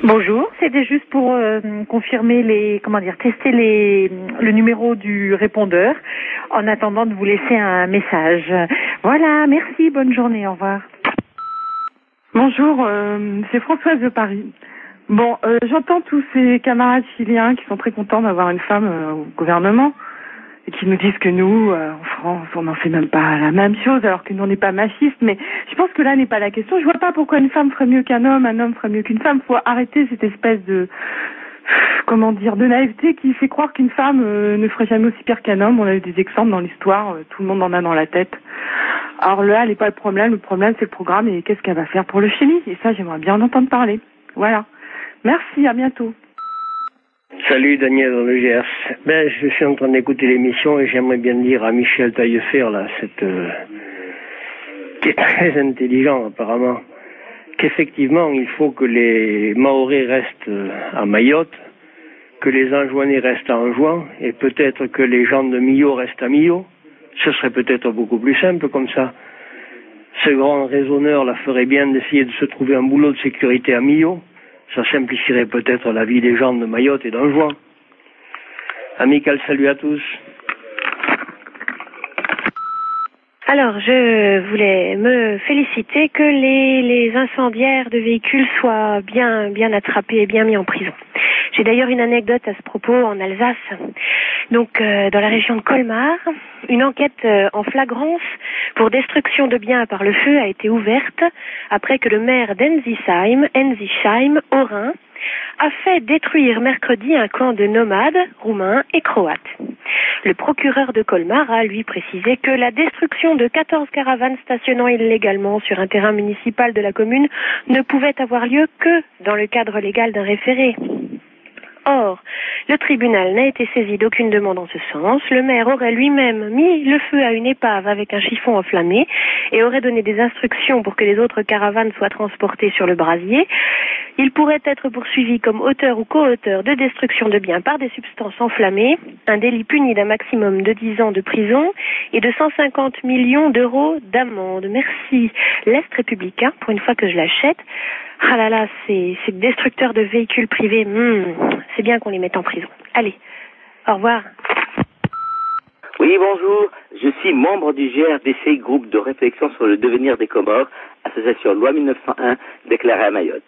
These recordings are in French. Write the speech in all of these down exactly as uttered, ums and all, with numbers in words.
Bonjour, c'était juste pour euh, confirmer les, comment dire, tester les, le numéro du répondeur en attendant de vous laisser un message. Voilà, merci, bonne journée, au revoir. Bonjour, euh, c'est Françoise de Paris. Bon, euh, j'entends tous ces camarades chiliens qui sont très contents d'avoir une femme euh, au gouvernement et qui nous disent que nous, euh, en France, on n'en fait même pas la même chose alors que nous on n'est pas machistes, mais je pense que là n'est pas la question. Je vois pas pourquoi une femme ferait mieux qu'un homme, un homme ferait mieux qu'une femme. Faut arrêter cette espèce de, comment dire, de naïveté qui fait croire qu'une femme euh, ne ferait jamais aussi pire qu'un homme. On a eu des exemples dans l'histoire, euh, tout le monde en a dans la tête. Alors là, n'est pas le problème, le problème c'est le programme et qu'est-ce qu'elle va faire pour le Chili. Et ça, j'aimerais bien en entendre parler. Voilà. Merci, à bientôt. Salut Daniel dans le G R. Ben, je suis en train d'écouter l'émission et j'aimerais bien dire à Michel Taillefer, là, cette, euh, qui est très intelligent apparemment, qu'effectivement il faut que les Mahorais restent à Mayotte, que les Anjouanais restent à Anjouan et peut-être que les gens de Millau restent à Millau. Ce serait peut-être beaucoup plus simple comme ça. Ce grand raisonneur la ferait bien d'essayer de se trouver un boulot de sécurité à Millau. Ça simplifierait peut-être la vie des gens de Mayotte et d'Anjouan. Amical salut à tous. Alors, je voulais me féliciter que les, les incendiaires de véhicules soient bien, bien attrapés et bien mis en prison. J'ai d'ailleurs une anecdote à ce propos en Alsace. Donc, euh, dans la région de Colmar, une enquête euh, en flagrance pour destruction de biens par le feu a été ouverte après que le maire d'Enzisheim, Enzisheim, au Rhin, a fait détruire mercredi un camp de nomades roumains et croates. Le procureur de Colmar a, lui, précisé que la destruction de quatorze caravanes stationnant illégalement sur un terrain municipal de la commune ne pouvait avoir lieu que dans le cadre légal d'un référé. Or, le tribunal n'a été saisi d'aucune demande en ce sens. Le maire aurait lui-même mis le feu à une épave avec un chiffon enflammé et aurait donné des instructions pour que les autres caravanes soient transportées sur le brasier. Il pourrait être poursuivi comme auteur ou co-auteur de destruction de biens par des substances enflammées, un délit puni d'un maximum de dix ans de prison et de cent cinquante millions d'euros d'amende. Merci. L'Est républicain, pour une fois que je l'achète. Ah là là, ces, ces destructeurs de véhicules privés, hmm, c'est bien qu'on les mette en prison. Allez, au revoir. Oui, bonjour. Je suis membre du G R D C, groupe de réflexion sur le devenir des Comores, association loi mille neuf cent un déclarée à Mayotte.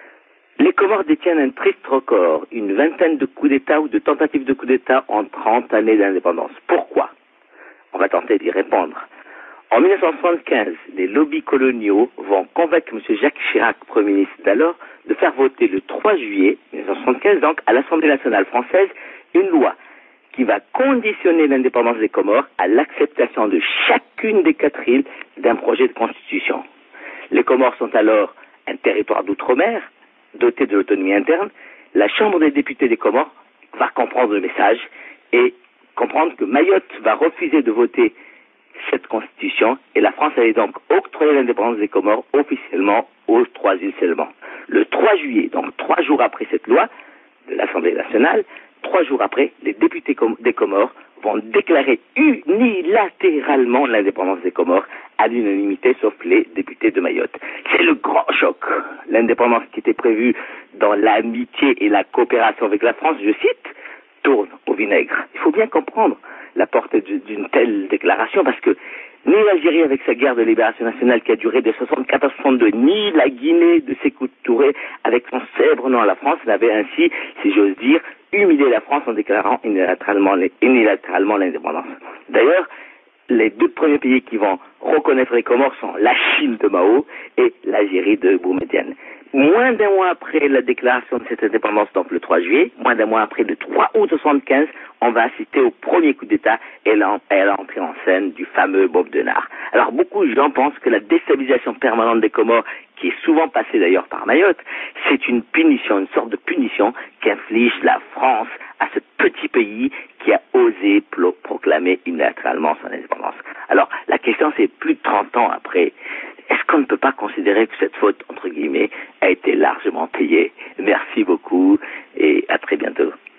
Les Comores détiennent un triste record, une vingtaine de coups d'État ou de tentatives de coups d'État en trente années d'indépendance. Pourquoi? On va tenter d'y répondre. En mille neuf cent soixante-quinze, les lobbies coloniaux vont convaincre M. Jacques Chirac, Premier ministre d'alors, de faire voter le trois juillet mille neuf cent soixante-quinze, donc à l'Assemblée nationale française, une loi qui va conditionner l'indépendance des Comores à l'acceptation de chacune des quatre îles d'un projet de constitution. Les Comores sont alors un territoire d'outre-mer, doté de l'autonomie interne. La Chambre des députés des Comores va comprendre le message et comprendre que Mayotte va refuser de voter cette constitution et la France allait donc octroyer l'indépendance des Comores officiellement aux trois îles seulement. Le trois juillet, donc trois jours après cette loi de l'Assemblée nationale, trois jours après, les députés des Comores vont déclarer unilatéralement l'indépendance des Comores à l'unanimité, sauf les députés de Mayotte. C'est le grand choc. L'indépendance qui était prévue dans l'amitié et la coopération avec la France, je cite, tourne au vinaigre. Il faut bien comprendre la portée d'une telle déclaration parce que ni l'Algérie avec sa guerre de libération nationale qui a duré de soixante-quatorze à soixante-deux, ni la Guinée de Sékou Touré avec son célèbre nom à la France n'avait ainsi, si j'ose dire, humilié la France en déclarant unilatéralement, unilatéralement l'indépendance. D'ailleurs, les deux premiers pays qui vont reconnaître les Comores sont la Chine de Mao et l'Algérie de Boumedienne. Moins d'un mois après la déclaration de cette indépendance, donc le trois juillet, moins d'un mois après, le trois août soixante-quinze, on va assister au premier coup d'État et à l'entrée en scène du fameux Bob Denard. Alors beaucoup de gens pensent que la déstabilisation permanente des Comores, qui est souvent passée d'ailleurs par Mayotte, c'est une punition, une sorte de punition qu'inflige la France à ce petit pays qui a osé pro- proclamer unilatéralement son indépendance. Alors la question c'est plus de trente ans après, est-ce qu'on ne peut pas considérer que cette faute, entre guillemets, a été largement payée? Merci beaucoup et à très bientôt.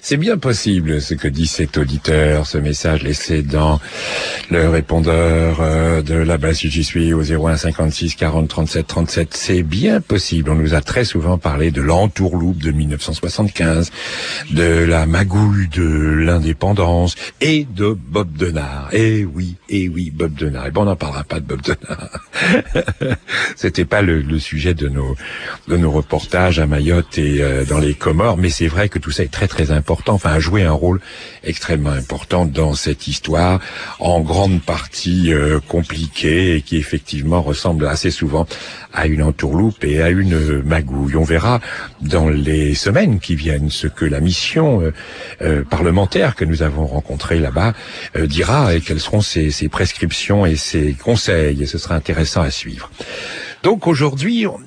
C'est bien possible ce que dit cet auditeur, ce message laissé dans le répondeur euh, de là-bas si j'y suis au zéro un cinquante-six quarante trente-sept trente-sept. C'est bien possible. On nous a très souvent parlé de l'entourloupe de mille neuf cent soixante-quinze, de la magouille de l'indépendance et de Bob Denard. Eh oui, eh oui, Bob Denard. Et bon, on n'en parlera pas de Bob Denard. C'était pas le, le sujet de nos de nos reportages à Mayotte et euh, dans les Comores, mais c'est vrai que tout ça est très très important, enfin a joué un rôle extrêmement important dans cette histoire, en grande partie euh, compliquée et qui effectivement ressemble assez souvent à une entourloupe et à une magouille. On verra dans les semaines qui viennent ce que la mission euh, euh, parlementaire que nous avons rencontrée là-bas euh, dira et quelles seront ses, ses prescriptions et ses conseils, et ce sera intéressant à suivre. Donc aujourd'hui, on,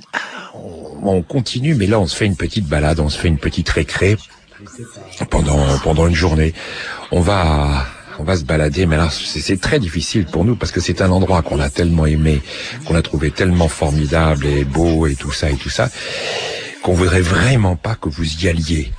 on continue, mais là on se fait une petite balade, on se fait une petite récré pendant pendant une journée. On va on va se balader, mais alors c'est, c'est très difficile pour nous parce que c'est un endroit qu'on a tellement aimé, qu'on a trouvé tellement formidable et beau et tout ça et tout ça, qu'on voudrait vraiment pas que vous y alliez.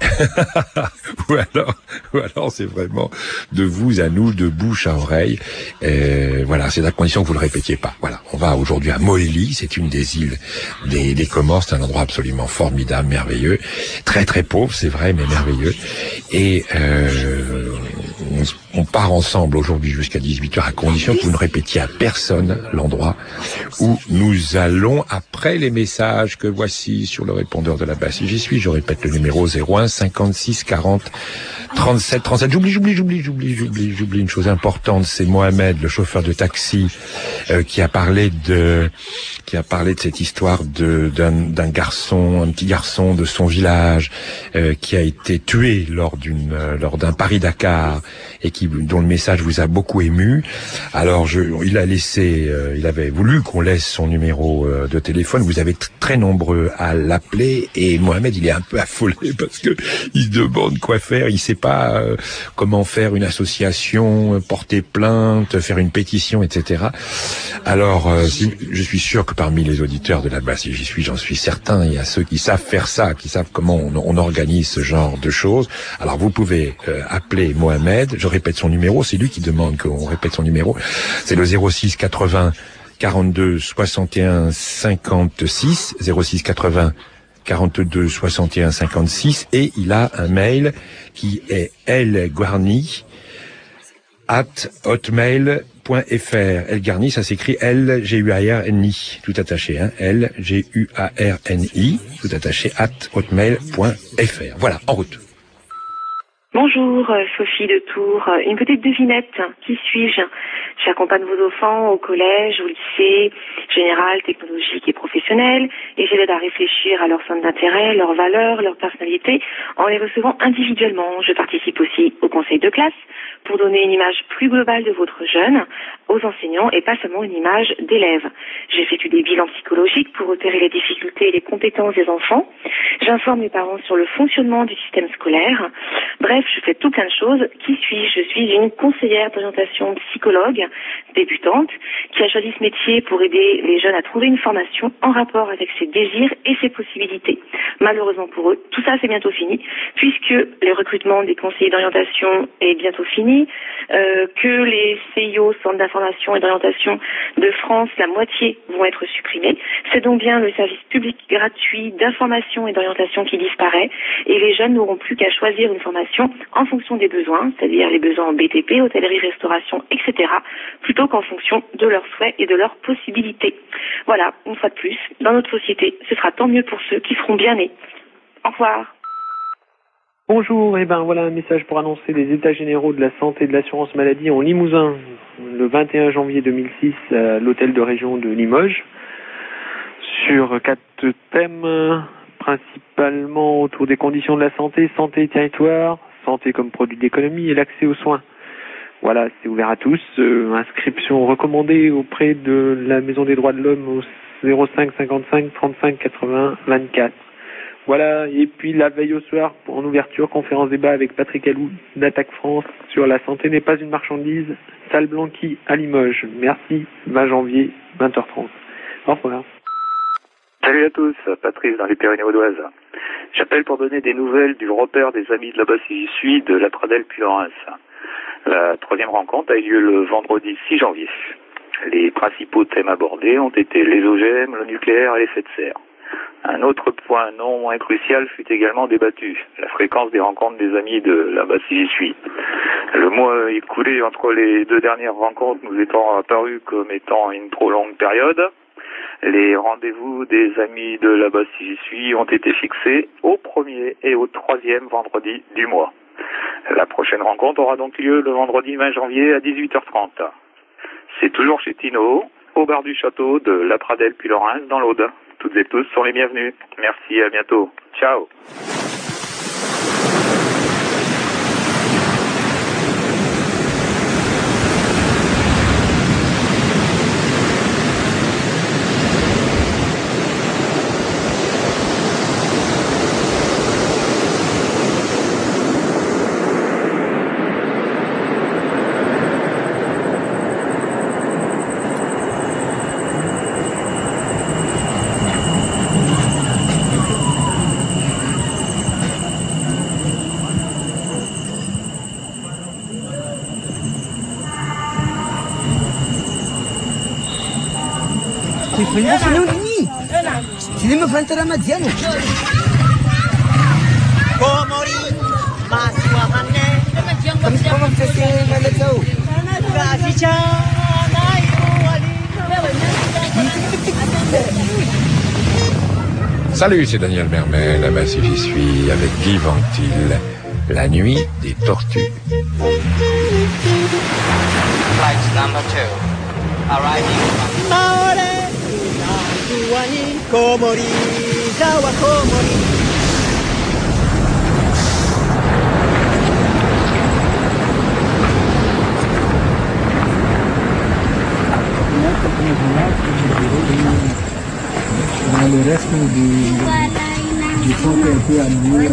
ou alors, ou alors c'est vraiment de vous à nous, de bouche à oreille. Euh, voilà, c'est la condition que vous le répétiez pas. Voilà, on va aujourd'hui à Mohéli, c'est une des îles des, des Comores, c'est un endroit absolument formidable, merveilleux, très très pauvre, c'est vrai, mais merveilleux. Et euh, on, on part ensemble aujourd'hui jusqu'à dix-huit heures à condition que vous ne répétiez à personne l'endroit où nous allons après les messages que voici sur le répondeur de la base. J'y suis, je répète le numéro zéro un cinquante-six quarante trente-sept trente-sept. J'oublie, j'oublie, j'oublie, j'oublie, j'oublie, j'oublie une chose importante. C'est Mohamed, le chauffeur de taxi, euh, qui a parlé de, qui a parlé de cette histoire de d'un, d'un garçon, un petit garçon de son village, euh, qui a été tué lors d'une, euh, lors d'un Paris-Dakar et qui, dont le message vous a beaucoup ému. Alors, je, il a laissé, euh, il avait voulu qu'on laisse son numéro euh, de téléphone. Vous avez t- très nombreux à l'appeler et Mohamed, il est un peu affolé parce que il se demande quoi faire. Il sait pas euh, comment faire une association, porter plainte, faire une pétition, et cetera. Alors, euh, si, je suis sûr que parmi les auditeurs de la base, si j'y suis, j'en suis certain, il y a ceux qui savent faire ça, qui savent comment on, on organise ce genre de choses. Alors, vous pouvez euh, appeler Mohamed. Je répète son numéro. C'est lui qui demande qu'on répète son numéro. C'est le zéro six quatre-vingts quarante-deux soixante et un cinquante-six, zéro six quatre-vingts quarante-deux soixante et un cinquante-six, et il a un mail qui est lguarni at hotmail point fr. Lguarni, ça s'écrit L G U A R N I, tout attaché, hein, L G U A R N I, tout attaché, at hotmail point fr. Voilà, en route. Bonjour, Sophie de Tours. Une petite devinette. Qui suis-je? J'accompagne vos enfants au collège, au lycée, général, technologique et professionnel, et je les aide à réfléchir à leurs centres d'intérêt, leurs valeurs, leur personnalité, en les recevant individuellement. Je participe aussi au conseil de classe pour donner une image plus globale de votre jeune aux enseignants et pas seulement une image d'élève. J'effectue des bilans psychologiques pour repérer les difficultés et les compétences des enfants. J'informe les parents sur le fonctionnement du système scolaire. Bref, je fais tout plein de choses. Qui suis-je? Je suis une conseillère d'orientation psychologue débutante qui a choisi ce métier pour aider les jeunes à trouver une formation en rapport avec ses désirs et ses possibilités. Malheureusement pour eux, tout ça c'est bientôt fini puisque le recrutement des conseillers d'orientation est bientôt fini, euh, que les C I O, centres d'information et d'orientation de France, la moitié vont être supprimés. C'est donc bien le service public gratuit d'information et d'orientation qui disparaît et les jeunes n'auront plus qu'à choisir une formation en fonction des besoins, c'est-à-dire les besoins en B T P, hôtellerie, restauration, et cetera, plutôt qu'en fonction de leurs souhaits et de leurs possibilités. Voilà, une fois de plus, dans notre société, ce sera tant mieux pour ceux qui seront bien nés. Au revoir. Bonjour, et eh ben voilà un message pour annoncer les états généraux de la santé et de l'assurance maladie en Limousin, le vingt et un janvier deux mille six à l'hôtel de région de Limoges, sur quatre thèmes, principalement autour des conditions de la santé, santé et territoire, santé comme produit d'économie et l'accès aux soins. Voilà, c'est ouvert à tous. Euh, inscription recommandée auprès de la Maison des droits de l'homme au zéro cinq cinquante-cinq trente-cinq quatre-vingts vingt-quatre. Voilà, et puis la veille au soir, en ouverture, conférence débat avec Patrick Alou d'Attaque France sur la santé n'est pas une marchandise, salle Blanqui à Limoges. Merci, vingt janvier, vingt heures trente. Au revoir. Salut à tous, Patrice dans les Pyrénées-Vaudoises. J'appelle pour donner des nouvelles du repère des amis de là-bas si j'y suis, de la Pradelle puis Laurens. La troisième rencontre a eu lieu le vendredi six janvier. Les principaux thèmes abordés ont été les O G M, le nucléaire et l'effet de serre. Un autre point non moins crucial fut également débattu, la fréquence des rencontres des amis de là-bas si j'y suis. Le mois écoulé entre les deux dernières rencontres nous étant apparu comme étant une trop longue période, les rendez-vous des amis de là-bas si j'y suis ont été fixés au premier et au troisième vendredi du mois. La prochaine rencontre aura donc lieu le vendredi vingt janvier à dix-huit heures trente. C'est toujours chez Tino, au bar du château de La Pradelle puis Laurens dans l'Aude. Toutes et tous sont les bienvenus. Merci, à bientôt. Ciao. Salut, c'est Daniel Mermet, là-bas si j'y suis, avec Guy Ventil, la nuit des tortues. Flight number two, arriving le resto di di poche qui a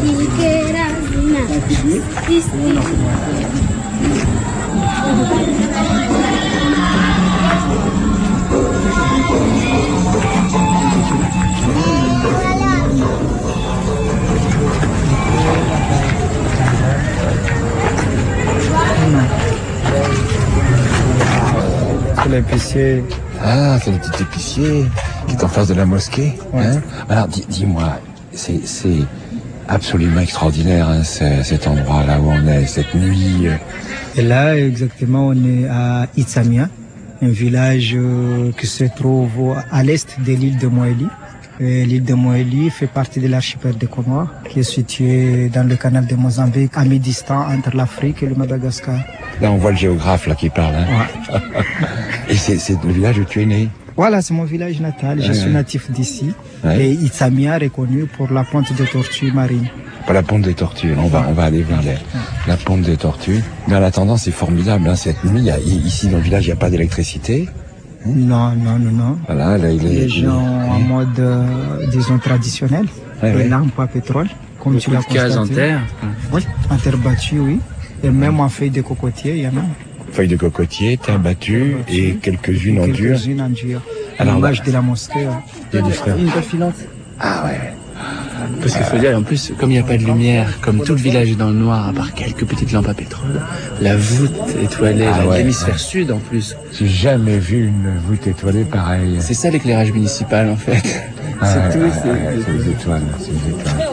C'est l'épicier. Ah, c'est le petit épicier qui est en face de la mosquée. Ouais. Hein. Alors, dis, dis-moi, c'est, c'est absolument extraordinaire, hein, c'est, cet endroit là où on est, cette nuit. Et là, exactement, on est à Itsamia, un village euh, qui se trouve à l'est de l'île de Moélie. Et l'île de Moélie fait partie de l'archipel des Comores, qui est situé dans le canal de Mozambique, à mi-distance entre l'Afrique et le Madagascar. Là, on voit le géographe là qui parle. Hein. Ouais. Et c'est, c'est le village où tu es né? Voilà, c'est mon village natal. Je ouais, suis ouais. natif d'ici. Ouais. Et Itsamia est reconnu pour la ponte des tortues marines. Pas la ponte des tortues, on va, on va aller voir les, la ponte des tortues. Mais en attendant, c'est formidable, hein, cette nuit, il y a, ici dans le village, il n'y a pas d'électricité. Hein? Non, non, non, non. Voilà, là, il est... Les gens en mode, euh, disons, traditionnel. Ouais, les ouais. lampes à pétrole, comme Beaucoup tu l'as de cases constaté. en terre. Oui, en terre battue, oui. Et même en feuilles de cocotier, il y en a. Feuilles de cocotier, terre battue et quelques-unes en dur. Quelques-unes en dur. Alors, l'image bah, de la mosquée. Ouais. Il y a des frères. Une belle filante. Ah ouais. Parce qu'il faut dire, en plus, comme il n'y a pas de lumière, comme tout le village est dans le noir, à part quelques petites lampes à pétrole, la voûte étoilée, Ah là, ouais, l'hémisphère ouais. sud en plus. J'ai jamais vu une voûte étoilée pareille. C'est ça l'éclairage municipal en fait. Ah, c'est ouais, tout. ouais, c'est, ouais, c'est, c'est les étoiles, c'est les étoiles.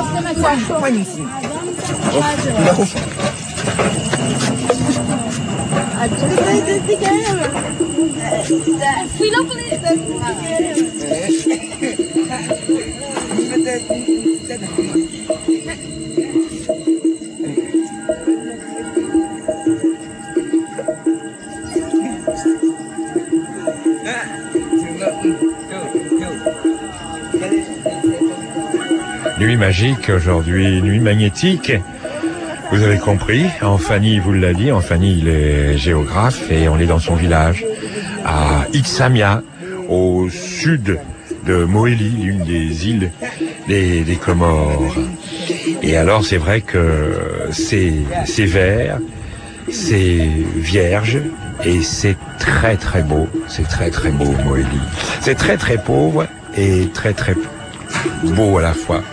Nuit magique aujourd'hui, nuit magnétique. Vous avez compris, Anfani vous l'a dit, Anfani il est géographe et on est dans son village à Itsamia, au sud de Moélie, l'une des îles des, des Comores. Et alors c'est vrai que c'est, c'est vert, c'est vierge et c'est très très beau, c'est très très beau Moélie. C'est très très pauvre et très très beau à la fois.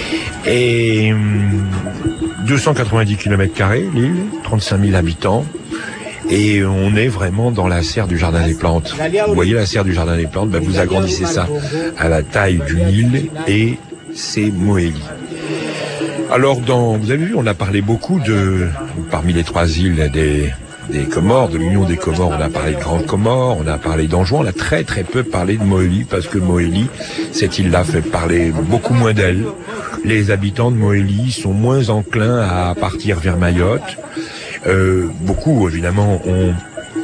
Et deux cent quatre-vingt-dix kilomètres carrés, l'île, trente-cinq mille habitants. Et on est vraiment dans la serre du Jardin des Plantes. Vous voyez la serre du Jardin des Plantes, ben vous agrandissez ça à la taille d'une île et c'est Mohéli. Alors, dans, vous avez vu, on a parlé beaucoup de, parmi les trois îles des, des Comores, de l'Union des Comores, on a parlé de Grande Comore, on a parlé d'Anjouan, on a très très peu parlé de Mohéli, parce que Mohéli, cette île-là fait parler beaucoup moins d'elle. Les habitants de Mohéli sont moins enclins à partir vers Mayotte. Euh, beaucoup, évidemment, ont,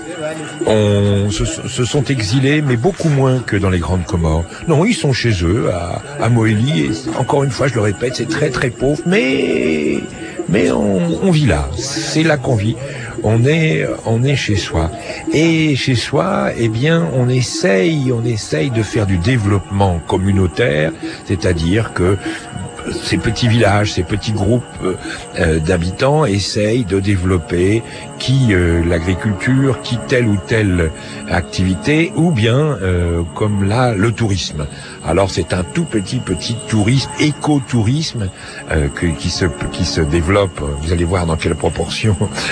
ont, se, se sont exilés, mais beaucoup moins que dans les Grandes Comores. Non, ils sont chez eux, à, à Mohéli, et encore une fois, je le répète, c'est très très pauvre, mais, mais on, on vit là. C'est là qu'on vit. On est, on est chez soi. Et chez soi, eh bien, on essaye, on essaye de faire du développement communautaire, c'est-à-dire que ces petits villages, ces petits groupes euh, d'habitants essayent de développer qui euh, l'agriculture, qui telle ou telle activité, ou bien, euh, comme là, le tourisme. Alors c'est un tout petit petit tourisme, écotourisme, euh, que, qui se qui se développe. Vous allez voir dans quelle proportion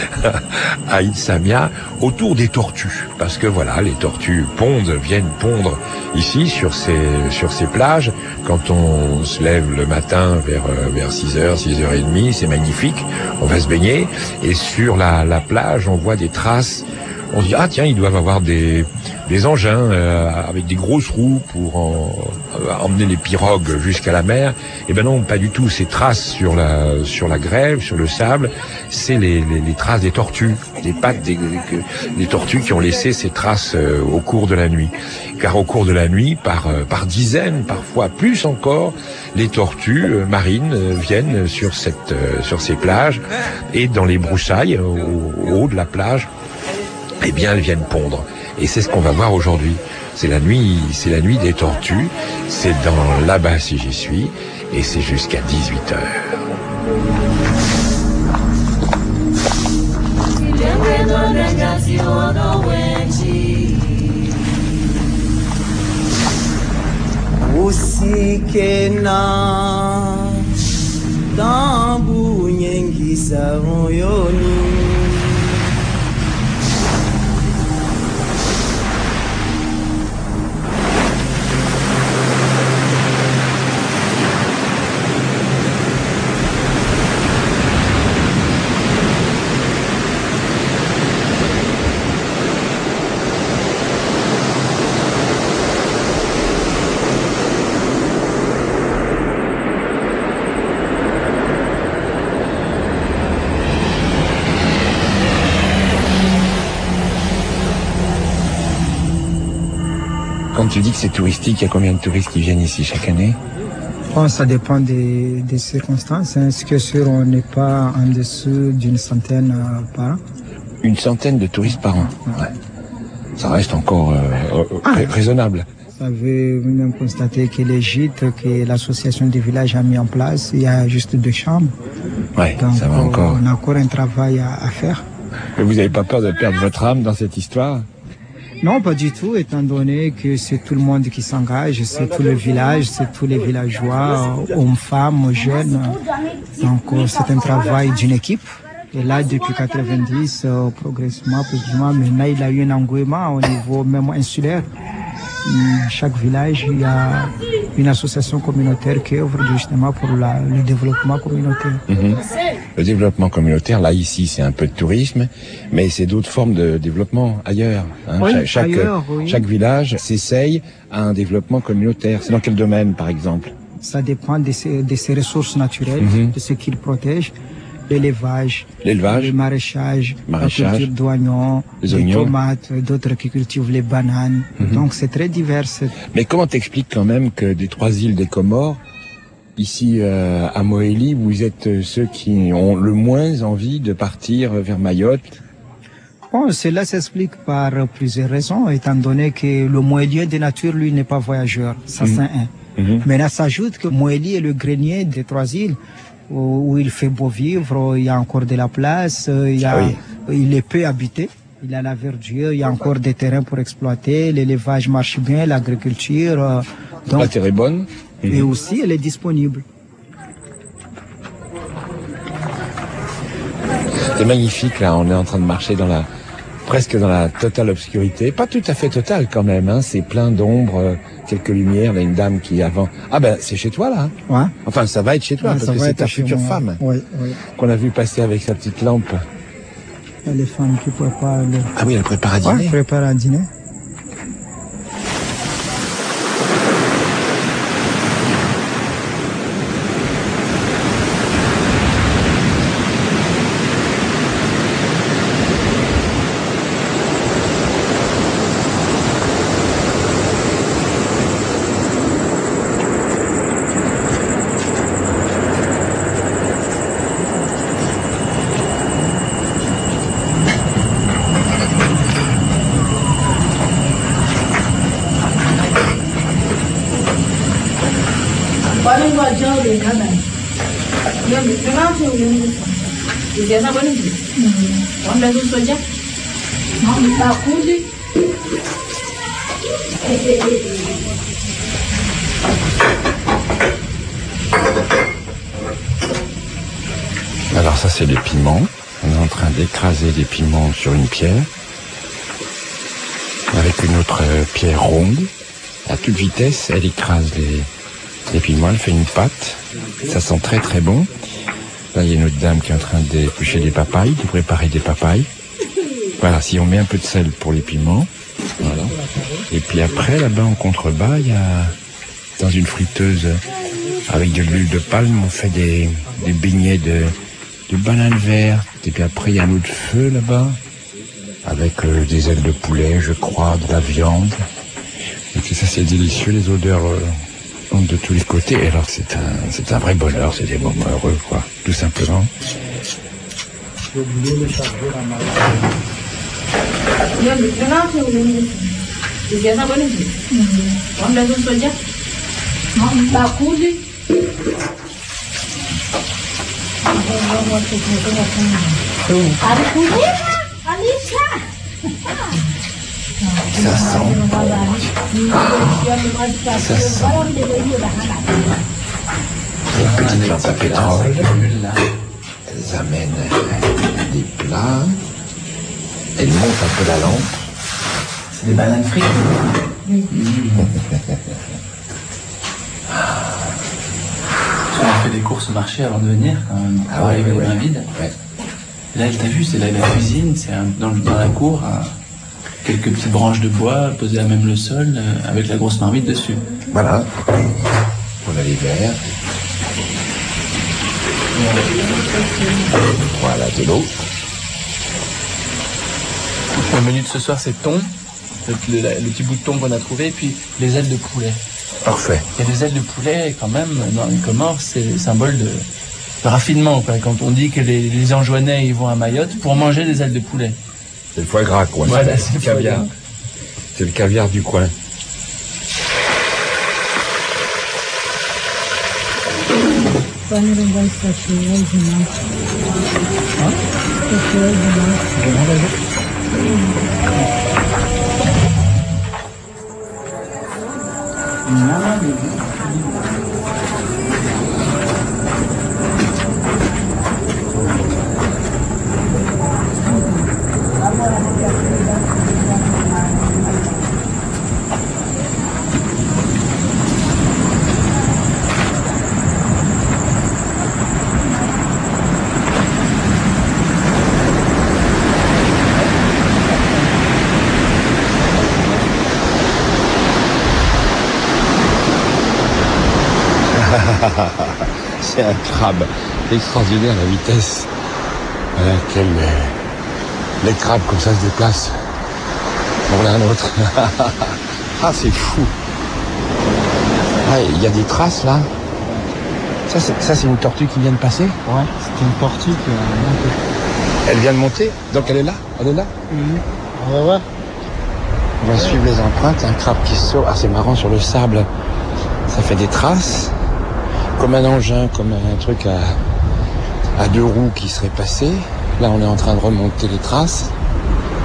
à Itsamia, autour des tortues, parce que voilà, les tortues pondent, viennent pondre ici sur ces sur ces plages. Quand on se lève le matin vers vers six heures, six heures trente, c'est magnifique. On va se baigner et sur la la plage, on voit des traces. On se dit ah tiens, ils doivent avoir des des engins euh, avec des grosses roues pour en, euh, emmener les pirogues jusqu'à la mer. Eh ben non, pas du tout. Ces traces sur la sur la grève, sur le sable, c'est les, les, les traces des tortues, des pattes des, des, des tortues qui ont laissé ces traces euh, au cours de la nuit. Car au cours de la nuit, par euh, par dizaines, parfois plus encore, les tortues euh, marines euh, viennent sur cette euh, sur ces plages et dans les broussailles au, au haut de la plage. Eh bien, elles viennent pondre. Et c'est ce qu'on va voir aujourd'hui. C'est la nuit, c'est la nuit des tortues. C'est dans Là-bas si j'y suis. Et c'est jusqu'à dix-huit heures. Quand tu dis que c'est touristique, il y a combien de touristes qui viennent ici chaque année? Bon, ça dépend des, des circonstances. Hein. Ce que sûr, on n'est pas en dessous d'une centaine euh, par an. Une centaine de touristes par an. Ouais. Ça reste encore euh, ah. raisonnable. Vous avez même constaté que les gîtes que l'association des villages a mis en place, il y a juste deux chambres. Ouais, donc ça va encore. On a encore un travail à, à faire. Et vous n'avez pas peur de perdre votre âme dans cette histoire? Non, pas du tout, étant donné que c'est tout le monde qui s'engage, c'est tout le village, c'est tous les villageois, hommes, femmes, jeunes. Donc c'est un travail d'une équipe. Et là, depuis quatre-vingt-dix, euh, progressivement, progressivement, maintenant il a eu un engouement au niveau même insulaire. Chaque village, il y a une association communautaire qui œuvre justement pour la, le développement communautaire. Mmh. Le développement communautaire, là, ici, c'est un peu de tourisme, mais c'est d'autres formes de développement ailleurs. Hein. Oui, chaque, chaque, ailleurs, oui. Chaque village s'essaye à un développement communautaire. C'est dans quel domaine, par exemple? Ça dépend de ses, de ses ressources naturelles, mmh. de ce qu'il protège. L'élevage, L'élevage, le maraîchage, maraîchage, la culture d'oignons, les, les oignons. tomates, d'autres qui cultivent les bananes. Mm-hmm. Donc c'est très divers. Mais comment t'expliques quand même que des trois îles des Comores, ici euh, à Mohéli, vous êtes ceux qui ont le moins envie de partir vers Mayotte? Bon, cela s'explique par plusieurs raisons, étant donné que le Moélien de nature, lui, n'est pas voyageur. Ça, mm-hmm. c'est un. Mm-hmm. Maintenant, s'ajoute que Mohéli est le grenier des trois îles, où il fait beau vivre, il y a encore de la place, il, y a, oui. il est peu habité. Il y a la verdure, il y a encore des terrains pour exploiter, l'élevage marche bien, l'agriculture. Euh, donc, la terre est bonne. Et mmh. aussi, elle est disponible. C'est magnifique, là, on est en train de marcher dans la, presque dans la totale obscurité. Pas tout à fait totale quand même, hein, c'est plein d'ombre, euh, quelques lumières, il y a une dame qui avant... Ah ben, c'est chez toi, là. Ouais. Enfin, ça va être chez toi, ouais, parce que c'est ta future moi. femme. Oui, oui. Qu'on a vu passer avec sa petite lampe. Les femmes qui préparent le... Ah oui, elle prépare à dîner. Ouais, prépare à dîner. Alors ça c'est des piments. On est en train d'écraser des piments sur une pierre avec une autre pierre ronde. À toute vitesse, elle écrase les, les piments, elle fait une pâte. Ça sent très très bon. Là, il y a une autre dame qui est en train d'éplucher des papayes, de préparer des papayes. Voilà, si on met un peu de sel pour les piments. Voilà. Et puis après, là-bas, en contrebas, il y a, dans une friteuse avec de l'huile de palme, on fait des, des beignets de, de bananes vertes. Et puis après, il y a un autre feu là-bas, avec euh, des ailes de poulet, je crois, de la viande. Et puis ça, c'est délicieux, les odeurs euh, de tous les côtés. Et alors, c'est un, c'est un vrai bonheur, c'est des moments heureux, quoi, tout simplement. J'ai oublié de charger la malle. Ça sent. Ça sent. Les petites lampes à pétrole, elles amènent des plats. Elles montent un peu la lampe. C'est des bananes frites. Mmh. On a fait des courses au marché avant de venir, quand même. Ah ouais, arriver ouais, les mains ouais. vides. Ouais. Et là, t'as vu, c'est la, la cuisine, c'est un, dans, dans la cour, un, quelques petites branches de bois posées à même le sol, euh, avec la grosse marmite dessus. Voilà. On a les verres. Voilà, de l'eau. Le menu de ce soir, c'est thon, le, le, le petit bout de thon qu'on a trouvé, et puis les ailes de poulet. Parfait. Il y a des ailes de poulet, quand même, dans les Comores, c'est symbole de, de raffinement, quoi. Quand on dit que les, les Anjouanais, ils vont à Mayotte pour manger des ailes de poulet. C'est le foie gras, quoi. Voilà, c'est le caviar. C'est le caviar du coin. C'est un crabe extraordinaire, la vitesse à laquelle les, les crabes comme ça se déplacent. On a un autre. Ah, c'est fou. Ah, il y a des traces là. Ça, c'est, ça, c'est une tortue qui vient de passer. Ouais, c'est une tortue qui vient de monter. Elle vient de monter, donc elle est là. Elle est là. Mmh. On va voir. On va suivre les empreintes. Un crabe qui saute. Ah, c'est marrant, sur le sable. Ça fait des traces. Comme un engin, comme un truc à, à deux roues qui serait passé. Là, on est en train de remonter les traces.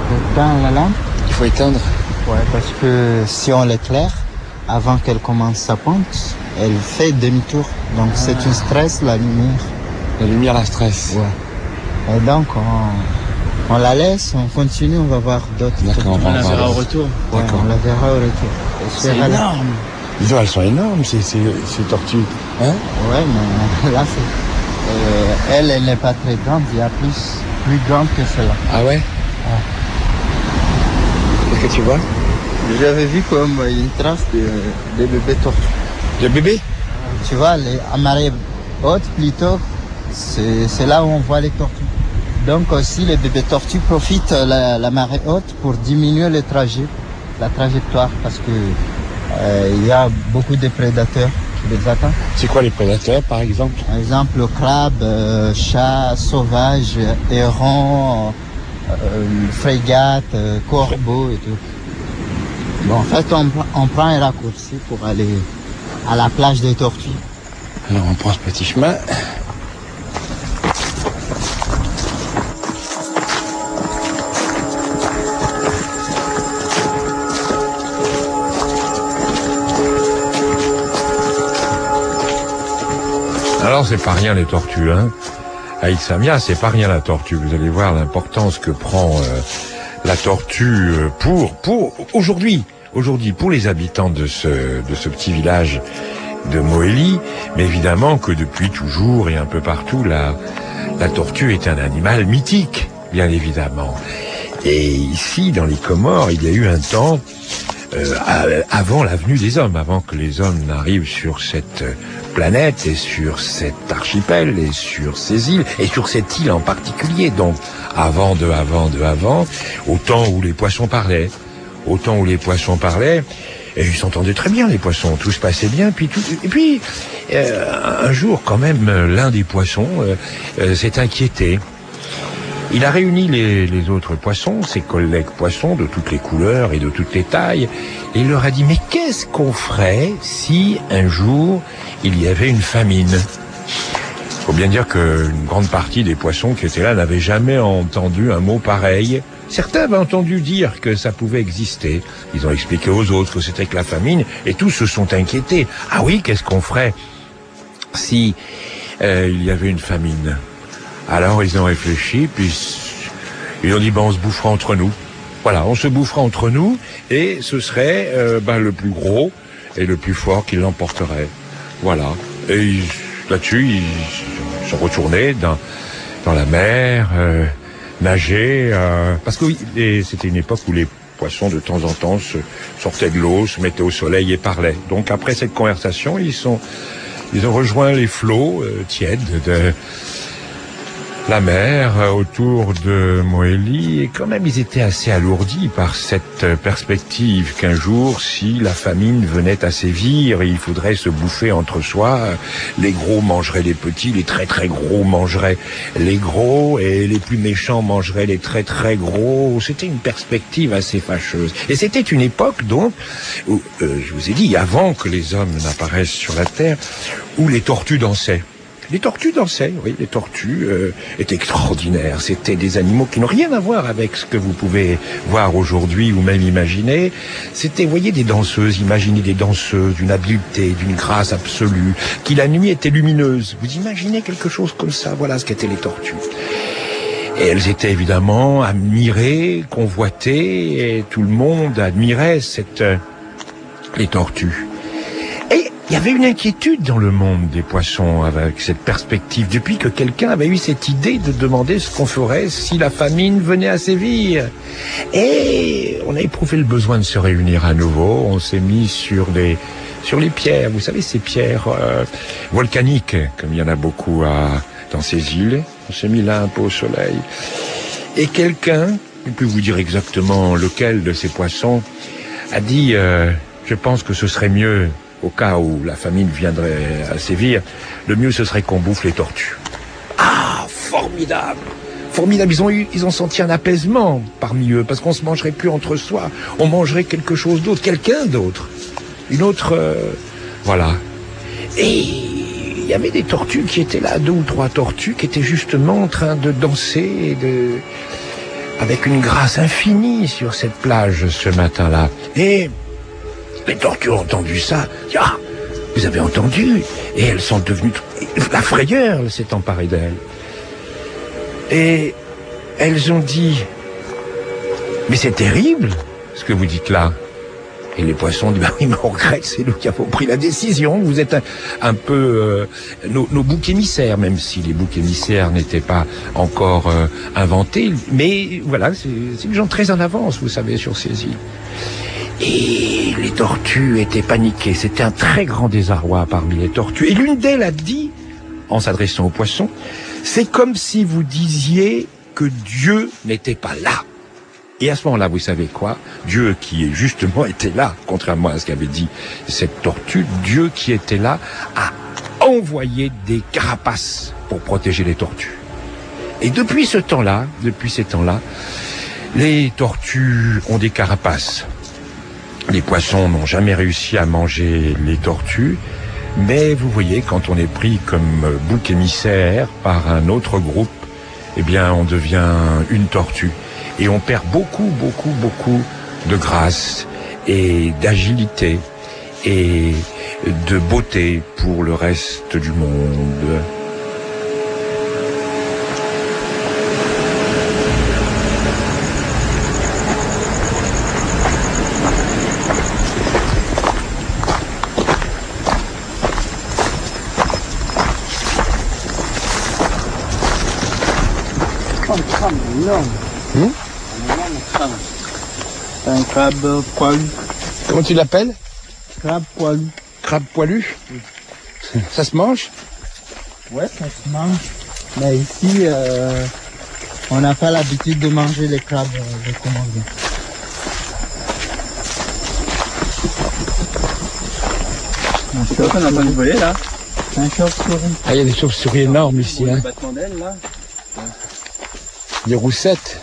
éteindre la lampe. Il faut éteindre. Ouais, parce que si on l'éclaire, avant qu'elle commence sa pente, elle fait demi-tour. Donc ah. c'est un stress, la lumière. La lumière la stresse. Ouais. Et donc on, on la laisse, on continue, on va voir d'autres. D'accord, on, on la verra au retour. Ouais, on la verra au retour. C'est énorme. Dis elles sont énormes ces, ces, ces tortues. Hein? Ouais, mais là c'est... Euh, elle, elle n'est pas très grande, il y a plus, plus grande que celle-là. Ah ouais? Ouais. Qu'est-ce que tu vois? J'avais vu comme une trace de, de bébés tortues. De bébés? Tu vois, les, à marée haute plutôt, c'est, c'est là où on voit les tortues. Donc aussi, les bébés tortues profitent de la, la marée haute pour diminuer le trajet, la trajectoire, parce que euh, il y a beaucoup de prédateurs qui les attaquent. C'est quoi les prédateurs, par exemple? Par exemple, le crabe, euh, chat sauvage, héron, euh, frégate, euh, corbeau et tout. Bon, en fait, on, on prend un raccourci pour aller à la plage des tortues. Alors, on prend ce petit chemin. Alors, c'est pas rien les tortues, hein. À Ixamia, c'est pas rien la tortue. Vous allez voir l'importance que prend euh, la tortue pour pour aujourd'hui, aujourd'hui pour les habitants de ce de ce petit village de Moélie, mais évidemment que depuis toujours et un peu partout, la la tortue est un animal mythique, bien évidemment. Et ici, dans les Comores, il y a eu un temps euh, avant la venue des hommes, avant que les hommes n'arrivent sur cette planète et sur cet archipel et sur ces îles et sur cette île en particulier. Donc avant de avant de avant, au temps où les poissons parlaient, au temps où les poissons parlaient, et ils s'entendaient très bien les poissons, tout se passait bien. Puis tout, et puis euh, un jour quand même, l'un des poissons euh, euh, s'est inquiété. Il a réuni les, les autres poissons, ses collègues poissons de toutes les couleurs et de toutes les tailles, et il leur a dit, mais qu'est-ce qu'on ferait si un jour il y avait une famine? Il faut bien dire qu'une grande partie des poissons qui étaient là n'avaient jamais entendu un mot pareil. Certains avaient entendu dire que ça pouvait exister. Ils ont expliqué aux autres que c'était que la famine, et tous se sont inquiétés. Ah oui, qu'est-ce qu'on ferait si euh, il y avait une famine? Alors ils ont réfléchi, puis ils ont dit, ben on se bouffera entre nous. Voilà, on se bouffera entre nous, et ce serait euh, ben, le plus gros et le plus fort qui l'emporterait. Voilà. Et ils, là-dessus, ils sont retournés dans, dans la mer, euh, nager, euh, parce que oui, et c'était une époque où les poissons de temps en temps se sortaient de l'eau, se mettaient au soleil et parlaient. Donc après cette conversation, ils sont, ils ont rejoint les flots euh, tièdes de la mer euh, autour de Moélie, et quand même ils étaient assez alourdis par cette perspective qu'un jour, si la famine venait à sévir et il faudrait se bouffer entre soi, les gros mangeraient les petits, les très très gros mangeraient les gros, et les plus méchants mangeraient les très très gros. C'était une perspective assez fâcheuse. Et c'était une époque donc où, euh, je vous ai dit, avant que les hommes n'apparaissent sur la terre, où les tortues dansaient. Les tortues dansaient, oui, les tortues euh, étaient extraordinaires. C'était des animaux qui n'ont rien à voir avec ce que vous pouvez voir aujourd'hui ou même imaginer. C'était, vous voyez, des danseuses, imaginez des danseuses d'une habileté, d'une grâce absolue, qui la nuit étaient lumineuses. Vous imaginez quelque chose comme ça, voilà ce qu'étaient les tortues. Et elles étaient évidemment admirées, convoitées, et tout le monde admirait cette, euh, les tortues. Il y avait une inquiétude dans le monde des poissons avec cette perspective, depuis que quelqu'un avait eu cette idée de demander ce qu'on ferait si la famine venait à sévir. Et on a éprouvé le besoin de se réunir à nouveau. On s'est mis sur les, sur les pierres. Vous savez, ces pierres euh, volcaniques, comme il y en a beaucoup à, dans ces îles. On s'est mis là un peu au soleil. Et quelqu'un, je ne peux vous dire exactement lequel de ces poissons, a dit euh, « Je pense que ce serait mieux... » au cas où la famine viendrait à sévir, le mieux ce serait qu'on bouffe les tortues. Ah, formidable! Formidable, ils ont eu, ils ont senti un apaisement parmi eux, parce qu'on se mangerait plus entre soi, on mangerait quelque chose d'autre, quelqu'un d'autre, une autre, euh, voilà. Et il y avait des tortues qui étaient là, deux ou trois tortues, qui étaient justement en train de danser et de, avec une grâce infinie sur cette plage ce matin-là. Et les tortues ont entendu ça. Ah, vous avez entendu? Et elles sont devenues... La frayeur s'est emparée d'elles. Et elles ont dit... Mais c'est terrible, ce que vous dites là. Et les poissons disent, bah oui, mais on regrette, c'est nous qui avons pris la décision. Vous êtes un, un peu euh, nos, nos boucs émissaires, même si les boucs émissaires n'étaient pas encore euh, inventés. Mais voilà, c'est, c'est des gens très en avance, vous savez, sur ces îles. Et les tortues étaient paniquées. C'était un très grand désarroi parmi les tortues. Et l'une d'elles a dit, en s'adressant aux poissons, c'est comme si vous disiez que Dieu n'était pas là. Et à ce moment-là, vous savez quoi? Dieu qui justement était là, contrairement à ce qu'avait dit cette tortue, Dieu qui était là a envoyé des carapaces pour protéger les tortues. Et depuis ce temps-là, depuis ces temps-là, les tortues ont des carapaces. Les poissons n'ont jamais réussi à manger les tortues, mais vous voyez, quand on est pris comme bouc émissaire par un autre groupe, eh bien, on devient une tortue. Et on perd beaucoup, beaucoup, beaucoup de grâce et d'agilité et de beauté pour le reste du monde. Hmm? C'est un crabe poilu. Comment tu l'appelles? Crabe poilu. Crabe poilu? Oui. Ça se mange? Ouais, ça se mange. Mais ici, euh, on n'a pas l'habitude de manger les crabes euh, de commandement. C'est quoi qu'on a entendu voler là? C'est un chauve-souris. Ah, il y a des chauves-souris énormes ici. Hein. Des battements d'ailes là. Des roussettes.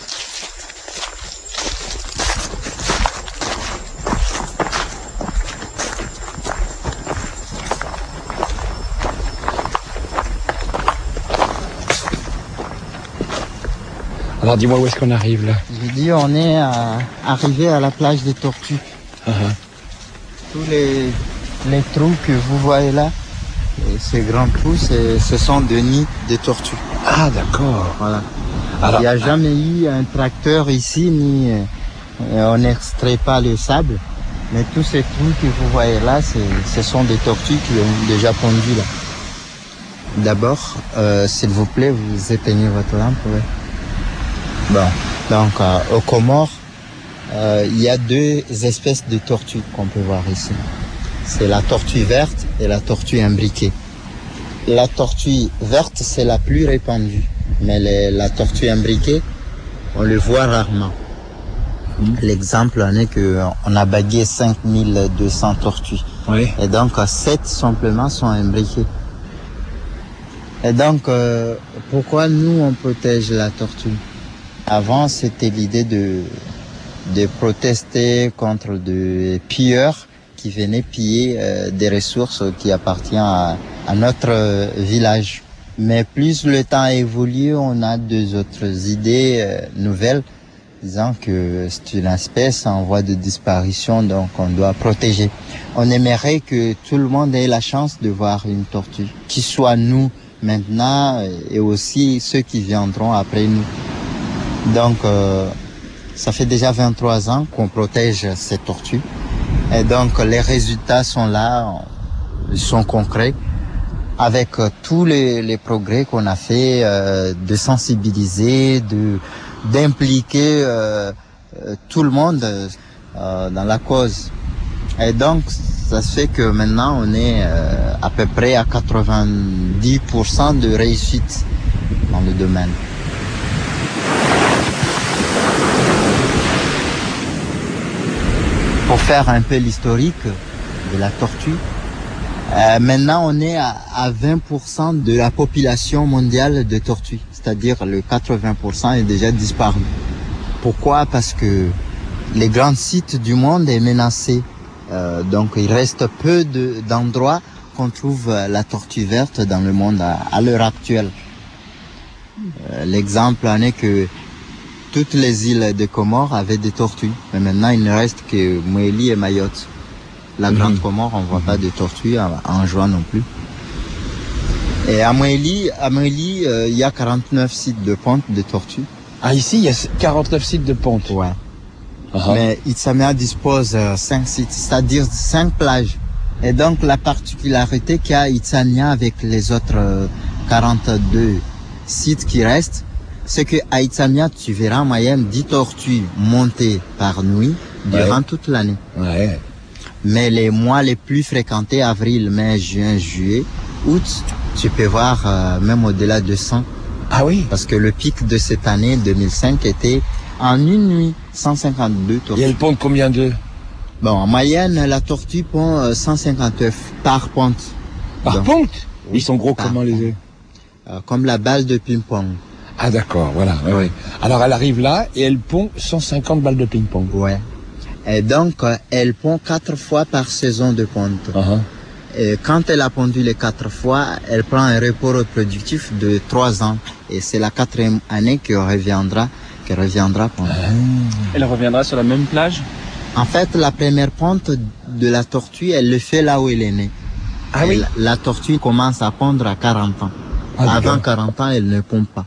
Alors dis-moi où est-ce qu'on arrive là? J'ai dit on est à, arrivé à la plage des tortues. Uh-huh. Tous les, les trous que vous voyez là, ces grands trous, ce sont des nids de tortues. Ah d'accord. Voilà. Alors, il n'y a jamais eu un tracteur ici, ni euh, on n'extrait pas le sable. Mais tous ces trous que vous voyez là, ce sont des tortues qui ont déjà pondu là. D'abord, euh, s'il vous plaît, vous éteignez votre lampe. Ouais. Bon, donc euh, aux Comores, euh, il y a deux espèces de tortues qu'on peut voir ici. C'est la tortue verte et la tortue imbriquée. La tortue verte, c'est la plus répandue. Mais les, la tortue imbriquée, on le voit rarement. Mmh. L'exemple en est qu'on a bagué cinq mille deux cents tortues. Oui. Et donc, sept simplement sont imbriquées. Et donc, euh, pourquoi nous, on protège la tortue? Avant, c'était l'idée de, de protester contre des pilleurs qui venaient piller euh, des ressources qui appartiennent à, à notre euh, village. Mais plus le temps évolue, on a deux autres idées euh, nouvelles, disant que c'est une espèce en voie de disparition, donc on doit protéger. On aimerait que tout le monde ait la chance de voir une tortue, qui soit nous maintenant et aussi ceux qui viendront après nous. Donc, euh, ça fait déjà vingt-trois ans qu'on protège ces tortues. Et donc, les résultats sont là, ils sont concrets. Avec euh, tous les, les progrès qu'on a fait, euh, de sensibiliser, de d'impliquer euh, euh, tout le monde euh, dans la cause. Et donc, ça se fait que maintenant, on est euh, à peu près à quatre-vingt-dix pour cent de réussite dans le domaine. Pour faire un peu l'historique de la tortue, Euh, maintenant, on est à, à vingt pour cent de la population mondiale de tortues, c'est-à-dire le quatre-vingts pour cent est déjà disparu. Pourquoi? Parce que les grands sites du monde est menacé. Euh, donc, il reste peu de, d'endroits qu'on trouve la tortue verte dans le monde à, à l'heure actuelle. Euh, l'exemple en est que toutes les îles des Comores avaient des tortues. Mais maintenant, il ne reste que Moélie et Mayotte. La Grande mmh. Comore, on ne voit mmh. pas de tortues, en juin non plus. Et à Moélie, à Moélie, euh, il y a quarante-neuf sites de ponte de tortues. Ah, ici, il y a quarante-neuf sites de ponte. Ouais. Uh-huh. Mais Itsamia dispose de euh, cinq sites, c'est-à-dire cinq plages. Et donc, la particularité qu'il y a Itsamia avec les autres euh, quarante-deux sites qui restent, c'est qu'à Itsamia, tu verras en moyenne dix tortues montées par nuit durant ouais. toute l'année. Ouais. Mais les mois les plus fréquentés, avril, mai, juin, juillet, août, tu peux voir euh, même au-delà de cent. Ah oui? Parce que le pic de cette année, deux mille cinq, était en une nuit, cent cinquante-deux tortues. Et elle pond combien d'œufs? Bon, en moyenne, la tortue pond euh, cent cinquante œufs par ponte. Par Donc, ponte? Oui, ils sont gros comment les œufs? euh, Comme la balle de ping-pong. Ah d'accord, voilà. Ouais, ouais. Alors elle arrive là et elle pond cent cinquante balles de ping-pong. Ouais. Et donc, euh, elle pond quatre fois par saison de ponte. Uh-huh. Et quand elle a pondu les quatre fois, elle prend un repos reproductif de trois ans. Et c'est la quatrième année qu'elle reviendra, qu'elle reviendra pondre. Ah. Elle reviendra sur la même plage? En fait, la première ponte de la tortue, elle le fait là où elle est née. Ah oui. La, la tortue commence à pondre à quarante ans. Ah, Avant quarante ans, elle ne pond pas.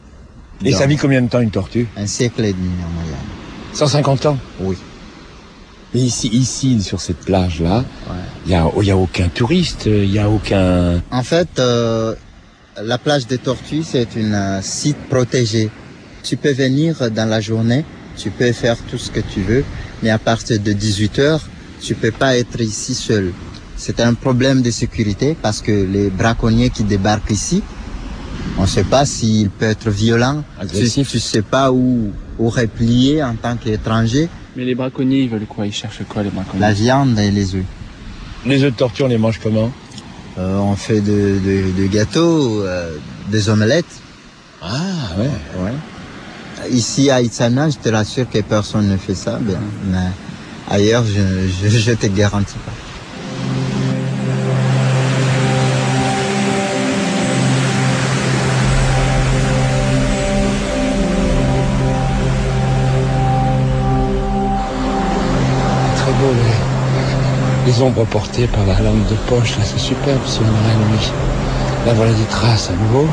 Et donc, ça vit combien de temps une tortue? Un siècle et demi en moyenne. cent cinquante ans? Oui. Mais ici, ici, sur cette plage-là, il ouais. n'y a, y a aucun touriste, il n'y a aucun... En fait, euh, la plage des tortues, c'est un euh, site protégé. Tu peux venir dans la journée, tu peux faire tout ce que tu veux, mais à partir de dix-huit heures, tu peux pas être ici seul. C'est un problème de sécurité parce que les braconniers qui débarquent ici, on ne sait pas s'il peut être violent, agressif. Tu ne sais pas où, où replier en tant qu'étranger. Mais les braconniers, ils veulent quoi? Ils cherchent quoi, les braconniers? La viande et les œufs. Les œufs de tortue, on les mange comment? euh, On fait de, de, de gâteaux, euh, des omelettes. Ah, ouais. ouais. Ici, à Itsamia, je te rassure que personne ne fait ça. Bien. Mais ailleurs, je, je, je te garantis pas. Les ombres portées par la lampe de poche, là, c'est superbe si on aurait la nuit. Là, voilà des traces à nouveau.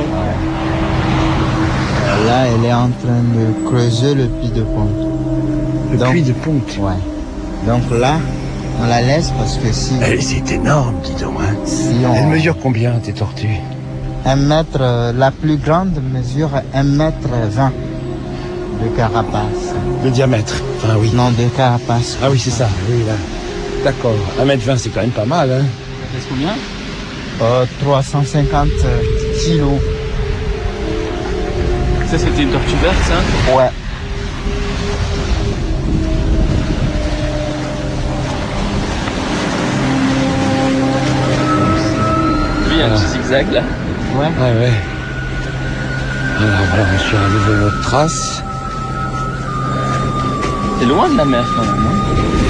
Là, elle est en train de creuser le puits de ponte. Le Donc, puits de ponte? Ouais. Donc là, on la laisse parce que si... Eh, c'est énorme, dis donc, hein. Si on... Elle mesure combien, tes tortues? Un mètre, euh, la plus grande mesure un mètre vingt de carapace. De diamètre? Enfin, oui. Non, de carapace. Ah oui, c'est ça, oui, là. D'accord. un mètre vingt, c'est quand même pas mal, hein. Ça pèse combien? euh, trois cent cinquante kilos. Ça, c'était une tortue verte, ça? Ouais. Oui, il y a un petit zigzag, là. Ouais. Ouais, ouais. Alors, voilà, on suit à nouveau notre trace. C'est loin de la mer, quand même, hein.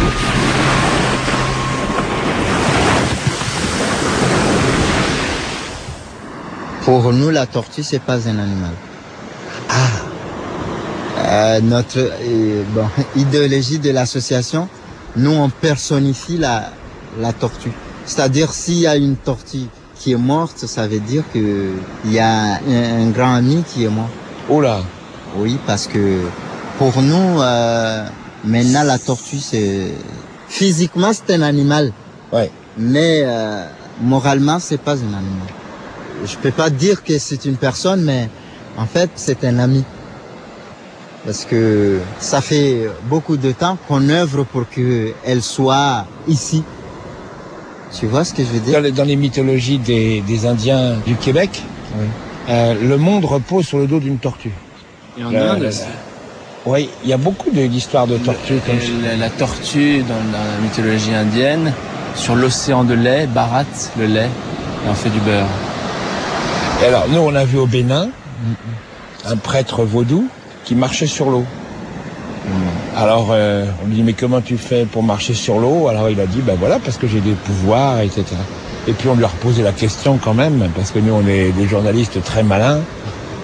Pour nous, la tortue, c'est pas un animal. Ah. Euh, notre euh, bon, idéologie de l'association, nous, on personnifie la, la tortue. C'est-à-dire, s'il y a une tortue qui est morte, ça veut dire qu'il y a un, un grand ami qui est mort. Oh là. Oui, parce que pour nous, euh, maintenant, la tortue, c'est... Physiquement, c'est un animal. Ouais. Mais euh, moralement, c'est pas un animal. Je peux pas dire que c'est une personne, mais en fait, c'est un ami. Parce que ça fait beaucoup de temps qu'on œuvre pour qu'elle soit ici. Tu vois ce que je veux dire? Dans les, dans les mythologies des, des Indiens du Québec, oui. euh, le monde repose sur le dos d'une tortue. Et en Inde aussi. Oui, il y a beaucoup d'histoires de tortues. Comme la, la tortue, dans la, la mythologie indienne, sur l'océan de lait, Bharat, le lait, et on fait du beurre. Et alors, nous, on a vu au Bénin mm-hmm. un prêtre vaudou qui marchait sur l'eau. Mm. Alors, euh, on lui dit, mais comment tu fais pour marcher sur l'eau? Alors, il a dit, ben voilà, parce que j'ai des pouvoirs, et cetera. Et puis, on lui a reposé la question quand même, parce que nous, on est des journalistes très malins.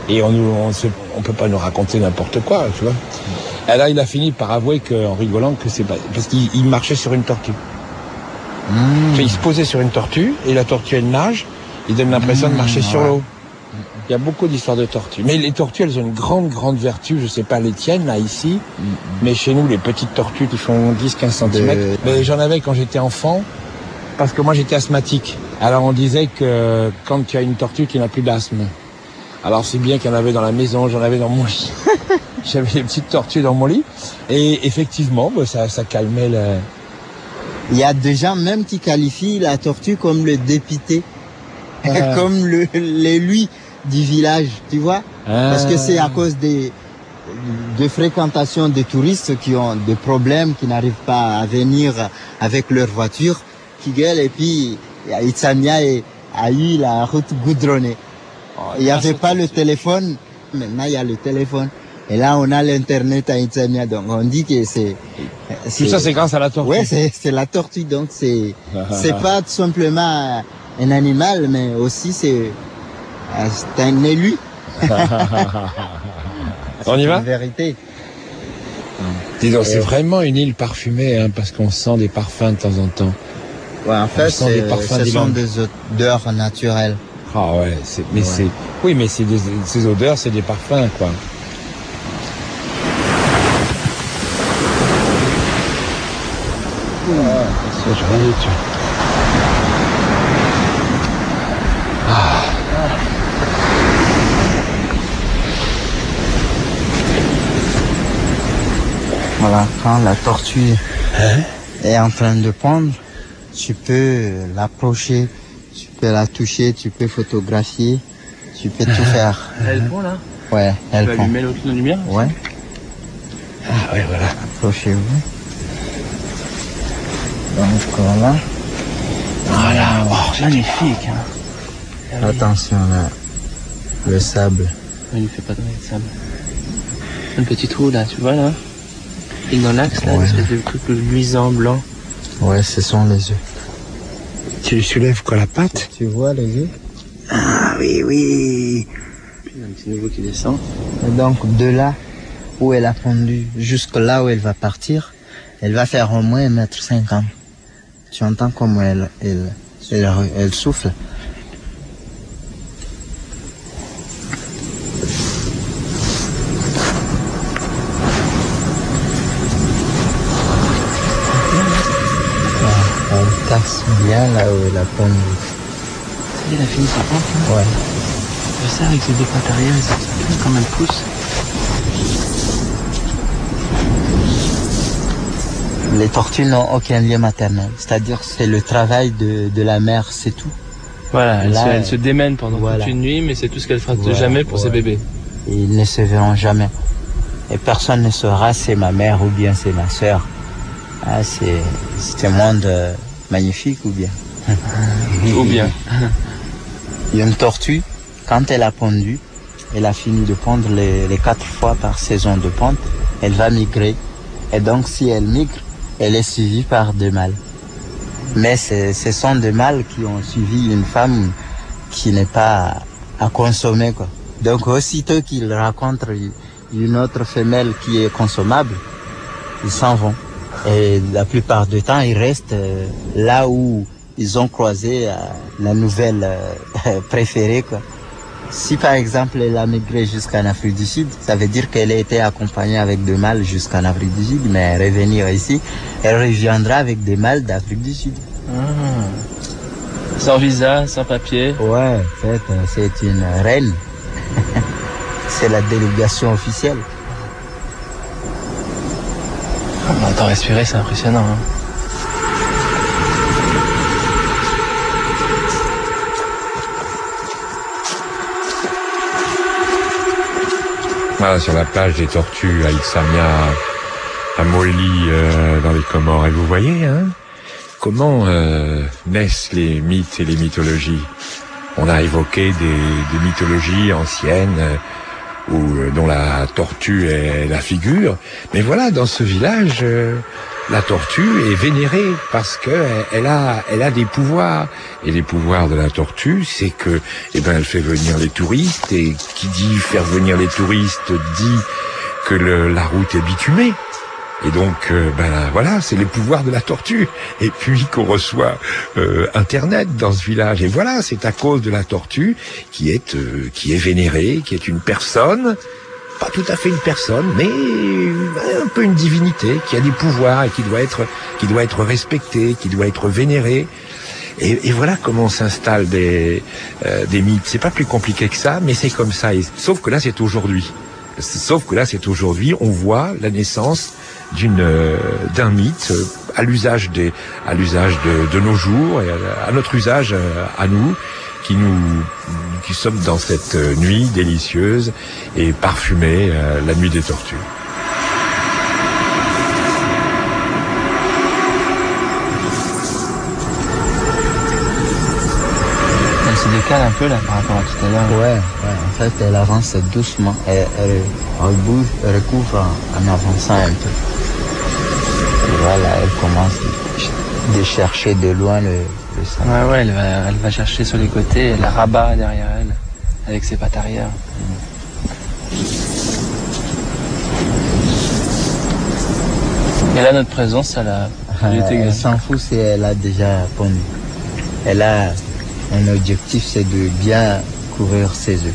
Et on nous, on, se, on peut pas nous raconter n'importe quoi, tu vois. Et là, il a fini par avouer que, en rigolant que c'est pas, parce qu'il il marchait sur une tortue. Mmh. Enfin, il se posait sur une tortue et la tortue elle nage. Il donne l'impression mmh, de marcher ouais. sur l'eau. Il y a beaucoup d'histoires de tortues. Mais les tortues, elles ont une grande, grande vertu. Je sais pas les tiennes, là, ici. Mmh. Mais chez nous, les petites tortues qui font dix, quinze centimètres. De... Mais j'en avais quand j'étais enfant. Parce que moi, j'étais asthmatique. Alors, on disait que quand tu as une tortue, tu n'as plus d'asthme. Alors, c'est bien qu'il y en avait dans la maison, j'en avais dans mon lit. J'avais des petites tortues dans mon lit. Et effectivement, bah, ça, ça calmait le... Il y a des gens même qui qualifient la tortue comme le dépité. Euh... comme le, l'élu du village, tu vois. Euh... Parce que c'est à cause des, de fréquentation des touristes qui ont des problèmes, qui n'arrivent pas à venir avec leur voiture, qui gueulent. Et puis, Itsamia a eu la route goudronnée. Il n'y avait pas le téléphone, maintenant il y a le téléphone. Et là, on a l'Internet à Itsamia, donc on dit que c'est... Tout ça, c'est grâce à la tortue. Oui, c'est, c'est la tortue, donc c'est c'est pas tout simplement un animal, mais aussi c'est, c'est un élu. On y va? En vérité. Dis donc, c'est vraiment une île parfumée, hein, parce qu'on sent des parfums de temps en temps. Ouais, en fait, c'est, des ce sont des odeurs naturelles. Ah ouais, c'est, mais ouais. c'est, oui, mais c'est des, ces odeurs, c'est des parfums, quoi. Ah, c'est joli, tu ah. Voilà, quand la tortue hein? est en train de pondre, tu peux l'approcher. Tu peux la toucher, tu peux photographier, tu peux tout faire. Elle pond là? Ouais, elle pond. Tu vas allumer l'autre lumière? Ouais. Ah ouais, voilà. Approchez-vous. Donc voilà. Voilà, oh, magnifique. Hein. Attention là, le sable. Il ne fait pas de sable. Un petit trou là, tu vois là? Et dans l'axe là, ouais. Une espèce de truc luisant, blanc. Ouais, ce sont les œufs. Tu soulèves quoi, la patte? Tu vois les œufs? Ah oui, oui. Puis il y a un petit nouveau qui descend. Et donc de là où elle a pondu jusque là où elle va partir, elle va faire au moins un mètre cinquante. Tu entends comment elle, elle, elle, elle, elle souffle. Elle tasse bien là où elle a pondu. Ça y est, elle a fini sa pente, hein? Ouais. Je sais, avec ses deux pattes arrière, ça pousse comme elle pousse. Les tortues n'ont aucun lien maternel. C'est-à-dire c'est le travail de, de la mère, c'est tout. Voilà, elle, là, se, elle se démène pendant voilà. toute une nuit, mais c'est tout ce qu'elle fera voilà, jamais pour voilà. ses bébés. Et ils ne se verront jamais. Et personne ne saura c'est ma mère ou bien c'est ma sœur. Ah, c'est, c'est un monde euh, magnifique ou bien. Ou bien. Une tortue, quand elle a pondu, elle a fini de pondre les, les quatre fois par saison de ponte, elle va migrer. Et donc si elle migre, elle est suivie par des mâles. Mais ce sont des mâles qui ont suivi une femme qui n'est pas à consommer, quoi. Donc aussitôt qu'ils rencontrent une autre femelle qui est consommable, ils s'en vont. Et la plupart du temps, ils restent euh, là où ils ont croisé euh, la nouvelle euh, préférée, quoi. Si par exemple elle a migré jusqu'en Afrique du Sud, ça veut dire qu'elle a été accompagnée avec des mâles jusqu'en Afrique du Sud, mais revenir ici, elle reviendra avec des mâles d'Afrique du Sud. Ah. Sans visa, sans papier. Ouais, en fait, c'est une reine. C'est la délégation officielle. On entend respirer, c'est impressionnant. Hein. Voilà, sur la plage des Tortues à Itsamia, à Moélie, euh, dans les Comores. Et vous voyez, hein, comment euh, naissent les mythes et les mythologies. On a évoqué des, des mythologies anciennes euh, où, euh, dont la tortue est la figure. Mais voilà, dans ce village, euh, la tortue est vénérée parce que elle a, elle a des pouvoirs. Et les pouvoirs de la tortue, c'est que, eh ben, elle fait venir les touristes. Et qui dit faire venir les touristes dit que le, la route est bitumée. Et donc, euh, ben voilà, c'est les pouvoirs de la tortue. Et puis qu'on reçoit euh, Internet dans ce village. Et voilà, c'est à cause de la tortue qui est euh, qui est vénérée, qui est une personne, pas tout à fait une personne, mais un peu une divinité, qui a des pouvoirs et qui doit être qui doit être respectée, qui doit être vénérée. Et, et voilà comment s'installent des euh, des mythes. C'est pas plus compliqué que ça, mais c'est comme ça. Et, sauf que là, c'est aujourd'hui. Sauf que là, c'est aujourd'hui. On voit la naissance d'une euh, d'un mythe euh, à l'usage des à l'usage de, de nos jours et à, à notre usage euh, à nous qui nous qui sommes dans cette euh, nuit délicieuse et parfumée, euh, la nuit des tortues. Elle se décale un peu là par rapport à tout à l'heure. Ouais, ouais, en fait elle avance doucement, elle, elle, elle bouge, elle recouvre en, en avançant un peu. Et voilà, elle commence de chercher de loin le, le sang. Ouais, ouais, elle va, elle va chercher sur les côtés, elle rabat derrière elle, avec ses pattes arrière. Et là, notre présence, elle a... Elle, elle s'en fout si elle a déjà pondu. Elle a un objectif, c'est de bien couvrir ses œufs.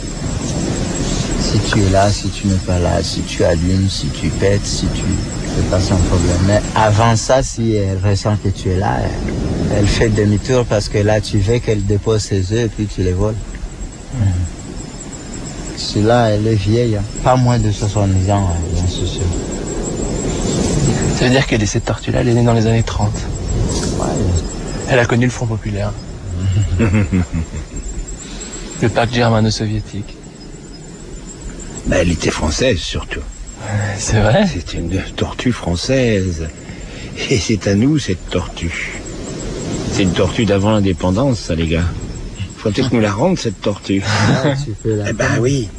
Si tu es là, si tu n'es pas là, si tu allumes, si tu pètes, si tu... c'est pas son problème. Mais avant ça, si elle ressent que tu es là, elle, elle fait demi-tour parce que là, tu veux qu'elle dépose ses œufs et puis tu les voles. Mmh. Celui-là, elle est vieille, hein. Pas moins de soixante-dix ans, j'en suis sûr. Ça veut dire que cette tortue-là, elle est née dans les années trente. Ouais. Elle a connu le Front populaire. Le pacte germano-soviétique. Ben, elle était française, surtout. C'est vrai? C'est une tortue française. Et c'est à nous, cette tortue. C'est une tortue d'avant l'indépendance, ça, les gars. Faut peut-être nous la rendre, cette tortue. Ah, tu peux la eh ben oui.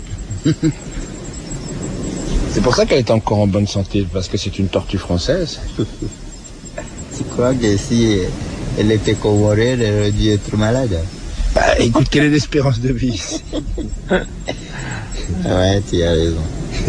C'est pour ça qu'elle est encore en bonne santé, parce que c'est une tortue française. Tu crois que si elle était comorée, elle aurait dû être malade? Bah, écoute, quelle est l'espérance de vie? Ouais, tu as raison.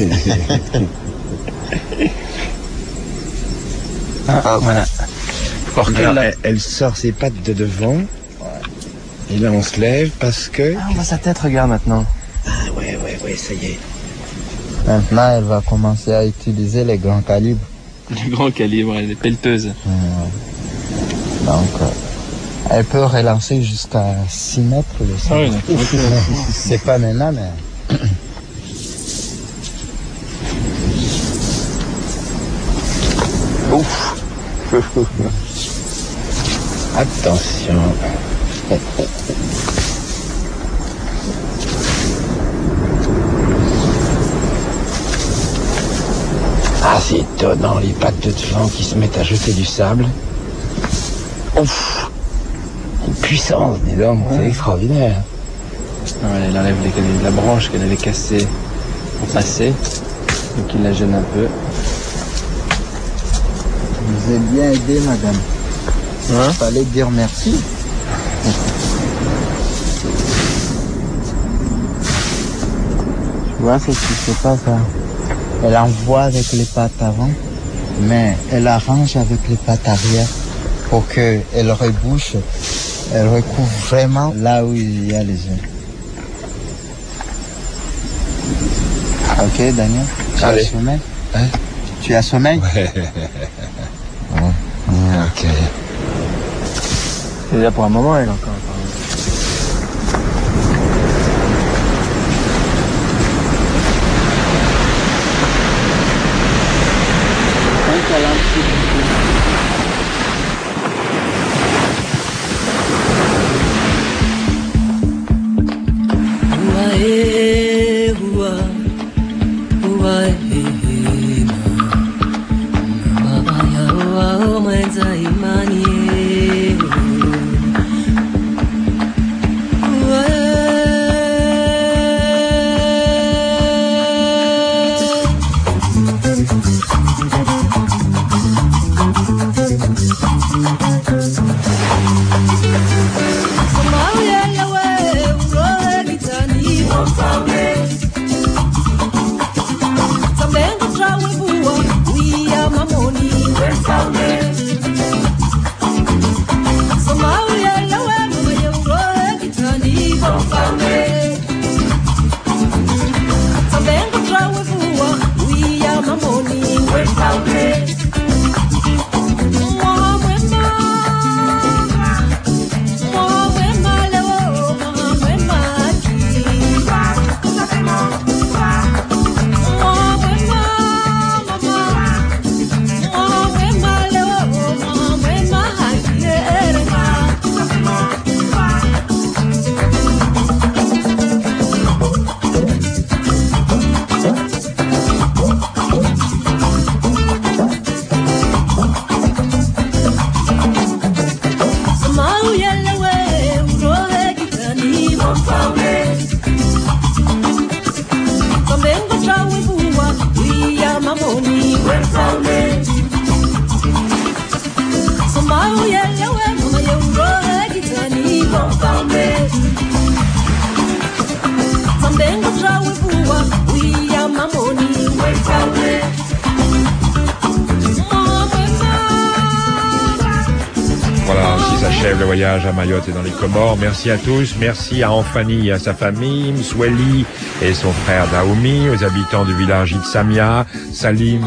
Ah, voilà. Alors, elle, elle sort ses pattes de devant. Et là, on se lève parce que... Ah, on voit sa tête, regarde maintenant. Ah, ouais, ouais, ouais, ça y est. Maintenant, elle va commencer à utiliser les grands calibres. Les grands calibres, les pelleteuses. Mmh. Donc, euh, elle peut relancer jusqu'à six mètres le sang. Ah oui, d'accord. C'est pas maintenant, mais... Ouf. Attention. Ah, c'est étonnant, les pattes de devant qui se mettent à jeter du sable. Ouf. Une puissance, dis donc, ouais. C'est extraordinaire. Ah, elle enlève les, la branche qu'elle avait cassée pour passer, donc il la gêne un peu. Vous avez bien aidé, madame. Hein? Il fallait dire merci. Tu vois ce qui se passe là? Elle envoie avec les pattes avant, mais elle arrange avec les pattes arrière pour qu'elle rebouche, elle recouvre vraiment là où il y a les œufs. Ok, Daniel? Tu Allez. as sommeil? Hein? Tu as sommeil? Ouais. Ouais. Ok. Elle est là pour un moment, elle encore. Voilà, ainsi s'achève le voyage à Mayotte et dans les Comores. Merci à tous, merci à Anfani et à sa famille, Msweli et son frère Daoumi, aux habitants du village Itsamia, Salim,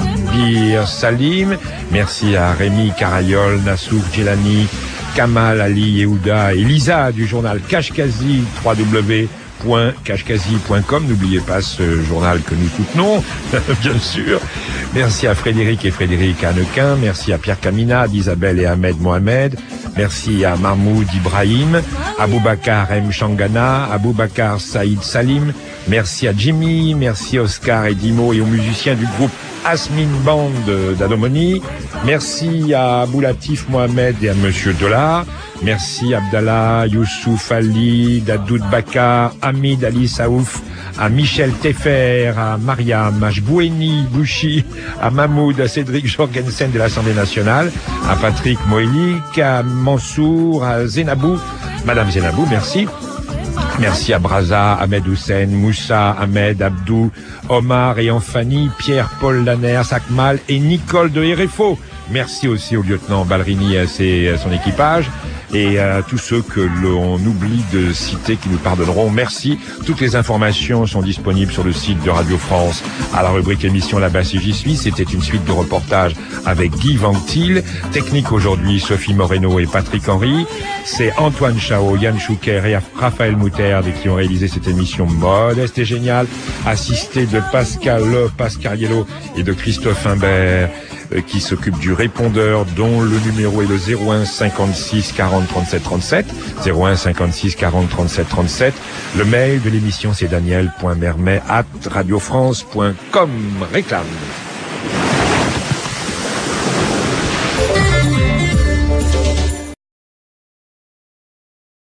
Jabir, Salim. Merci à Rémi Carayol, Nassouk Djelani, Kamal Ali Yehuda et Lisa du journal Kashkazi, w w w point kashkazi point com. N'oubliez pas ce journal que nous soutenons, bien sûr. Merci à Frédéric et Frédéric Hannequin. Merci à Pierre Camina, d'Isabelle et Ahmed Mohamed. Merci à Mahmoud Ibrahim, Aboubakar M. Changana, Aboubakar Saïd Salim. Merci à Jimmy, merci à Oscar et Dimo et aux musiciens du groupe Asmin Band d'Adomoni. Merci à Aboulatif Mohamed et à Monsieur Dollar. Merci à Abdallah, Youssouf Ali, Dadoud Bakar, Hamid Ali Saouf, à Michel Tefer, à Mariam, à Jboueni Bouchi, à Mahmoud, à Cédric Jorgensen de l'Assemblée nationale, à Patrick Moelik, à Mansour, à Zenabou, Madame Zenabou, merci. Merci à Braza, Ahmed Hussein, Moussa, Ahmed, Abdou, Omar et Anfani, Pierre-Paul Lanner, Sakmal et Nicole de R F O. Merci aussi au lieutenant Balrini et à, ses, à son équipage et à tous ceux que l'on oublie de citer qui nous pardonneront. Merci. Toutes les informations sont disponibles sur le site de Radio France à la rubrique émission Là-bas si j'y suis. C'était une suite de reportages avec Guy Ventil. Technique aujourd'hui, Sophie Moreno et Patrick Henry. C'est Antoine Chao, Yann Chouker et Raphaël Moutarde qui ont réalisé cette émission modeste et géniale, assistée de Pascal Pascariello et de Christophe Imbert, qui s'occupe du répondeur dont le numéro est le zéro un cinquante-six quarante trente-sept trente-sept, zéro un cinquante-six quarante trente-sept trente-sept. Le mail de l'émission c'est daniel point mermet arobase radiofrance point com. Réclame.